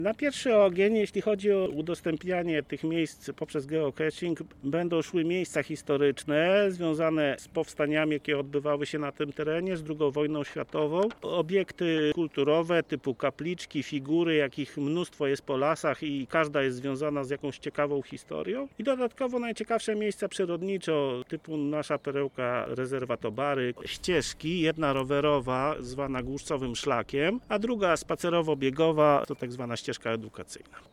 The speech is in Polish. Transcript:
Na pierwszy ogień, jeśli chodzi o udostępnianie tych miejsc poprzez geocaching, będą szły miejsca historyczne związane z powstaniami, jakie odbywały się na tym terenie, z II wojną światową. Obiekty kulturowe typu kapliczki, figury, jakich mnóstwo jest po lasach i każda jest związana z jakąś ciekawą historią. I dodatkowo najciekawsze miejsca przyrodniczo typu nasza perełka rezerwat Obary, ścieżki, jedna rowerowa zwana Głuszcowym Szlakiem, a druga spacerowo-biegowa to tak zwana ścieżka edukacyjna.